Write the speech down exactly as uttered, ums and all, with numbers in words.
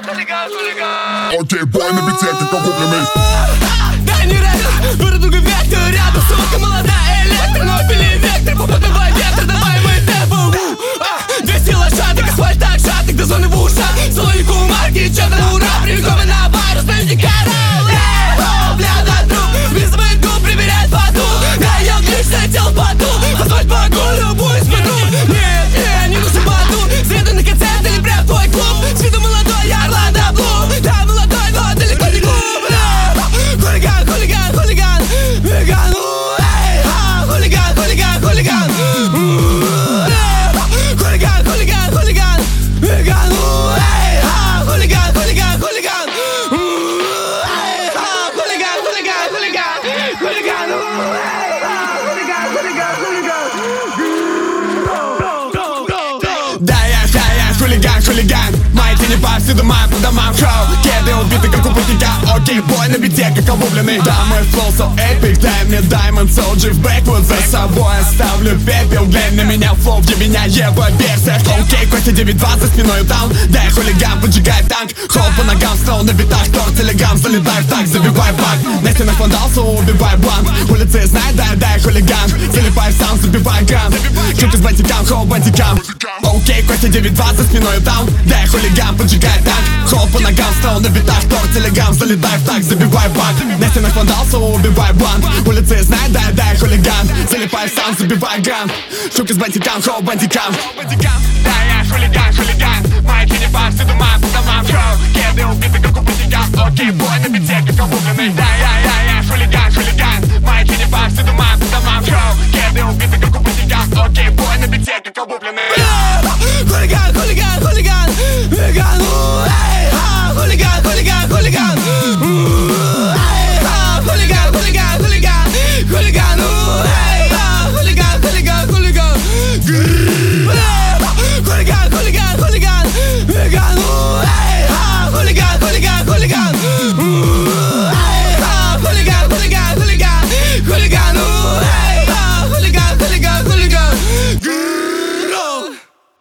Окей, бой на бите, как огубленный. Да не рэпер, выродуга вектор рядом, сука, молодая электро, но пили вектор, попадывай ветер, давай мы темпу. двести лошадок, асфальт так шаток, до зоны в ушах, слоику марки, чёрный ура, привековый на вайрус, пойди коралл. О, бля, на труп, вызывает губ, проверяет поту, да я лично тел поту, асфальт погулю, будь смотрю. Нет, нет, не нужен поту, среду на концерт или прям в твой клуб, с виду молодой Орландо Блум, да, молодой, но далеко не глуп. Хулиган, хулиган, хулиган, хулиган, эй, ха, хулиган, хулиган, хулиган, хулиган, хулиган, хулиган, хулиган, эй, ха, хулиган, хулиган, хулиган, эй, ха, хулиган, хулиган, хулиган, хулиган, эй, ха, хулиган, хулиган, хулиган. Да я, да я, хулиган, хулиган, майки не повсюду, май по домам, шоу, кеды убиты, как у путника. Окей, бой на бите, как обугленный. Да, мой флоу so epic, дай мне diamond, soldier в бэквуд. За собой оставлю пепел, глянь на меня, флоу, где меня ева версия. Окей, Костя девять два за спиной там, дай хулиган, поджигай танк. Холл по ногам, стол на битах, торт, телеграм, залетай в так, забивай бак. На стенах вандался, убивай бланк. Улицы знай, дай, дай хулиган, залипай в сам, забивай грам. Шутки с бантикам, холл бантикам. Окей, Костя девять два за спиной там, дай хулиган, поджигай танк. Холл по ногам, стол на битах, торт, телеграм, залетай в так, забивай бак. На стенах вандался, убивай бланк. Улицы знай, дай, дай хулиган, залипай в сам, забивай грам. Шутки с бантикам, холл бантикам. Да я хулиган, хулиган, майки не повсюду, май по домам, шоу, кеды убиты, как у путника. Окей, бой на бите, как обугленный.